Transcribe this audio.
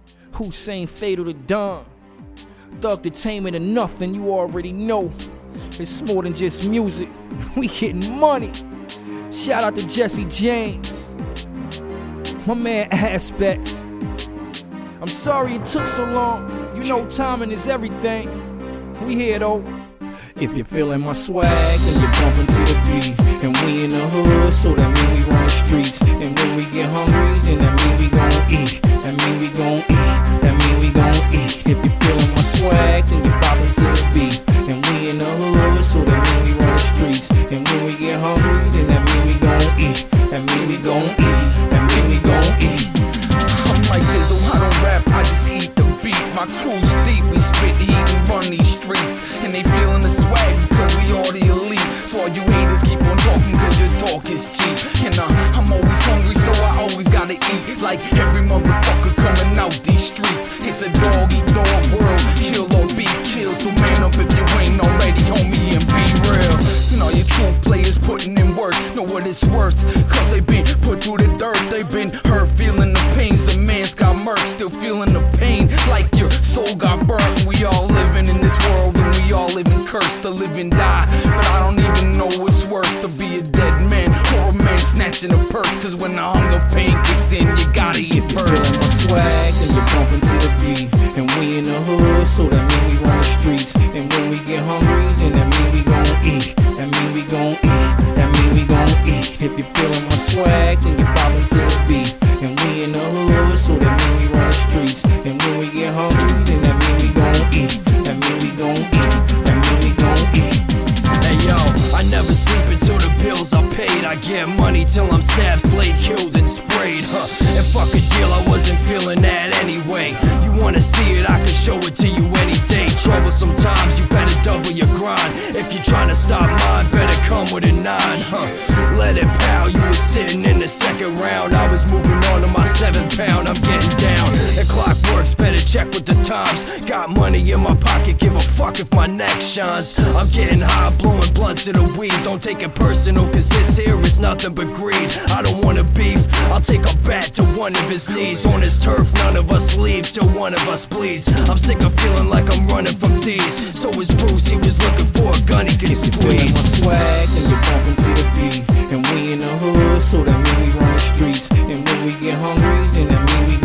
Hussein Fatal the Don. Thug Entertainment enough, then you already know. It's more than just music. We getting money. Shout out to Jesse James. My man Aspects. I'm sorry it took so long. You know timing is everything. We here though. If you're feeling my swag, then you're bumping to the beat. And we in the hood, so that mean we run the streets. And when we get hungry, then that mean we gon' eat. That mean we gon' eat. That mean we gon' eat. If you're feeling my swag, then you're bopping to the beat. And we in the hood, so that mean we run the streets. And when we get hungry, then that mean we gon' eat. That mean we gon' eat. That mean we gon' eat. I'm like Dizzle, I don't rap, I just eat the beat. My crew's deep, we spit heat and run these streets. And they feeling the swag because we all the elite. So all you haters keep on talking cause your talk is cheap. And I'm always hungry so I always gotta eat. Like every motherfucker coming out these streets. It's a dog-eat-dog world, kill or be killed. So man up if you ain't already, homie, and be real. You know your true players putting in work, know what it's worth. Cause they been put through the dirt, they been hurt, feeling the pain. Some man's got murked, still feeling the pain. Like your soul got burnt. We all living in this world and we all living cursed to live and die. But I don't even know what's worse, to be a dead man or a man snatching a purse. Cause when the hunger pain kicks in, you gotta eat first. Feeling my swag and you're bumping to the beat. And we in the hood, so that mean we run the streets. And when we get hungry, then that mean we gon' eat. That mean we gon' eat. That mean we gon' eat. If you're feeling my swag, then you're bopping to the beat. And we in the hood, so that mean we run the streets. And when we get hungry, then that mean we gon' eat. That mean we gon' eat. That mean we gon' eat. Hey yo, I never sleep until the bills are paid. I get money till I'm stabbed, slayed, killed, and sprayed. And fuck a deal, I wasn't feeling that anyway. You wanna see it, I can show it to you any day. Troublesome times, you better double your grind. If you're trying to stop mine, better come with a 9. Let it pow, you was sitting in the second round. I was moving on to my 7th pound, I'm getting down. The clock works, better check with the times. Got money in my pocket, give a fuck if my neck shines. I'm getting high, blowing blunts of the weed. Don't take it personal, cause this here is nothing but greed. I don't wanna beef, I'll take a bat to one of his knees. On his turf, none of us leaves, till one of us bleeds. I'm sick of feeling like I'm running from these. So is Bruce, he was looking for a gun he could If you're feeling my squeeze. swag, then you're bumping to the beat. And we in the hood, so that mean we run the streets. And when we get hungry, then that mean we